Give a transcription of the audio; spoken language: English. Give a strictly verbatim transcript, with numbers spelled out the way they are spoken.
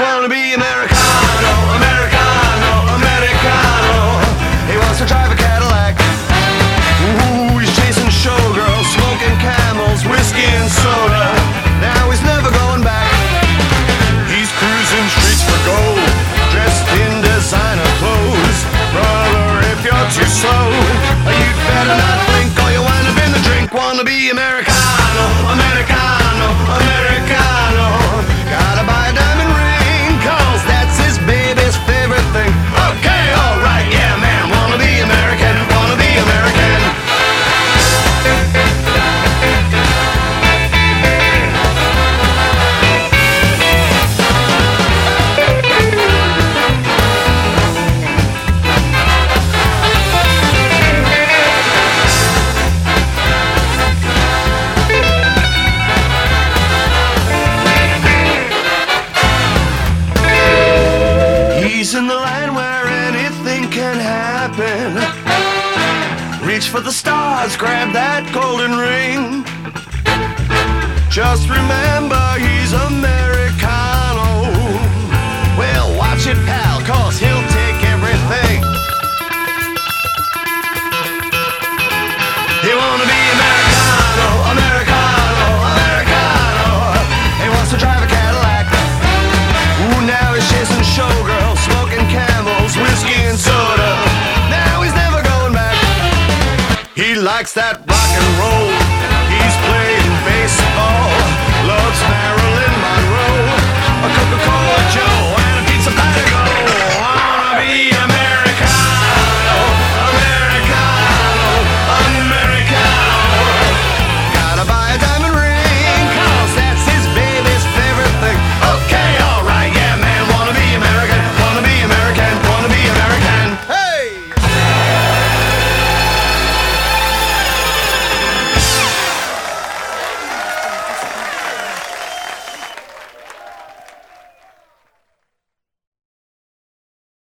wanna be Americano, Americano, Americano. He wants to drive a Cadillac. Ooh, he's chasing showgirls, smoking Camels, whiskey and soda. Now he's never going back. He's cruising streets for gold, dressed in designer clothes. Brother, if you're too slow, you'd better not blink or you'll wind up in the drink. Wanna be Americano, Americano, Americano. Gotta buy a diamond ring, cause that's his baby's favorite thing. Okay, alright, yeah man, wanna be American, wanna be American. He's in the line where anything can happen. Reach for the stars, grab that golden ring. Just remember he's Americano. Well, watch it, pal, cause he'll take everything. He wanna be Americano, Americano, Americano. He wants to drive a Cadillac. Ooh, now he's chasing showgirls, smoking Camels, whiskey and soda. Now he's never going back. He likes that